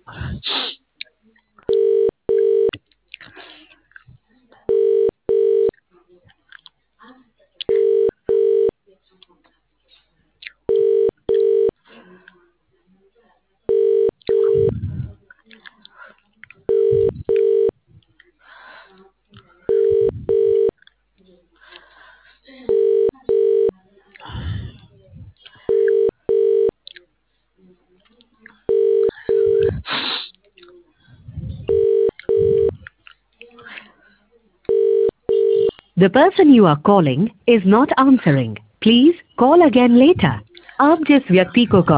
The person you are calling is not answering. Please call again later. आप जिस व्यक्ति को